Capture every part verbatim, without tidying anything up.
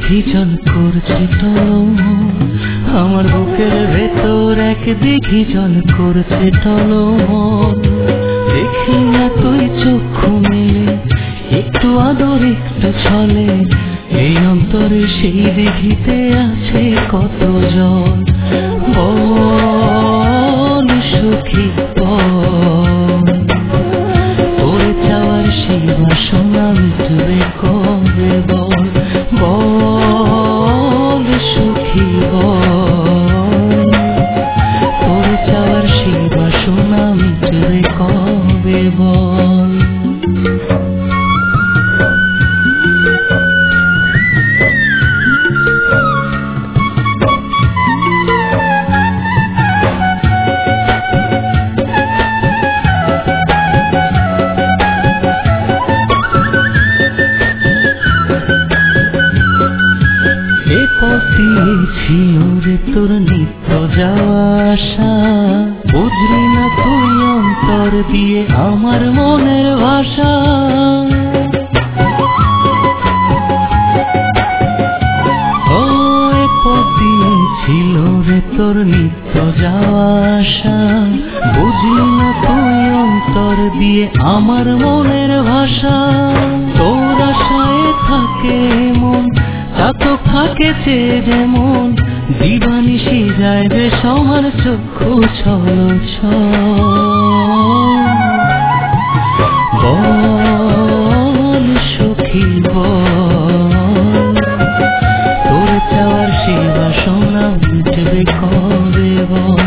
দিঘি জল করছে টলমল, আমার বুকের ভেতর এক দিঘি জল করছে টলমল। দেখি না তুই চক্ষু মেলে, একটু আদর একটু ছলে, এই অন্তরে সেই দিঘিতে আছে কত জল। বল সখী বল, তোর চাওয়ার সেই বাসনা মিটবে কবে বল। বল সখী বল, তোর চাওয়ার সেই বাসনা মিটবে কবে বল। ছিল রে তোর নিত্য যাওয়া আসা, বুঝলি না তুই অন্তর দিয়ে আমার মনের ভাষা। ও এ পথে ছিল রে তোর নিত্য যাওয়া আসা, বুঝলি না তুই অন্তর দিয়ে আমার মনের ভাষা। তোর আশায় থাকে মন, চাতক থাকেছে যেমন, দিবানিশি যায় বেশ আমার চক্ষু ছল ছল। বল সখী বল, তোর চাওয়ার সেই বাসনা মিটবে কবে বল।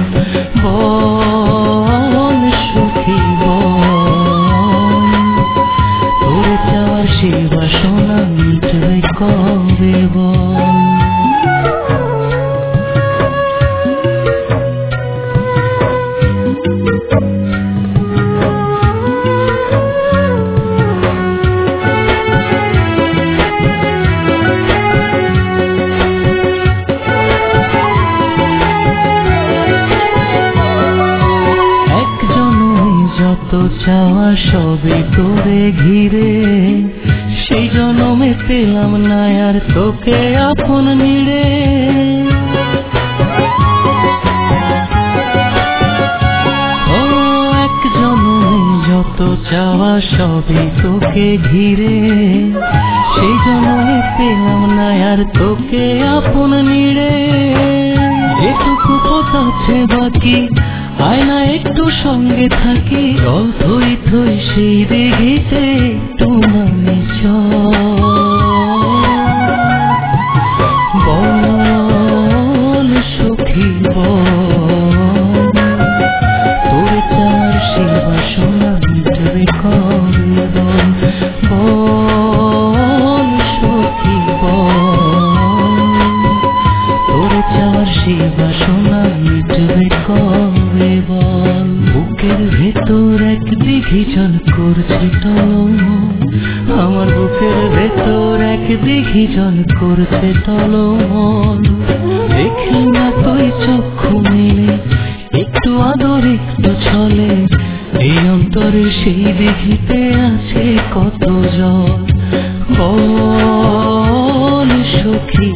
বল সখী বল, তোর চাওয়ার সেই বাসনা মিটবে কবে বল। যত চাওয়া সবে তোরে ঘিরে, সেই জনমে পেলাম না আর তোকে আপন নিড়ে। ও এক জনমে যত চাওয়া সবে তোকে ঘিরে, সেই জনমে পেলাম না আর তোকে আপন নিড়ে। যেটুকু পথ আছে বাকি, আয় না একটু সঙ্গে থাকি, জল থই থই সেই দিঘিতে একটু নামে চল। বল সখী বল, তোর চাওয়ার সেই বাসনা মিটবে কবে বল। বল সখী বল, তোর চাওয়ার সেই বাসনা মিটবে কবে বল। বুকের ভেতর এক দিঘি জল করছে টলমল, আমার বুকের ভেতর এক দিঘি জল করছে টলমল। দেখি না তুই চক্ষু মেলে, একটু আদর একটু ছলে, এই অন্তরে সেই দিঘিতে আছে কত জল। বল সখী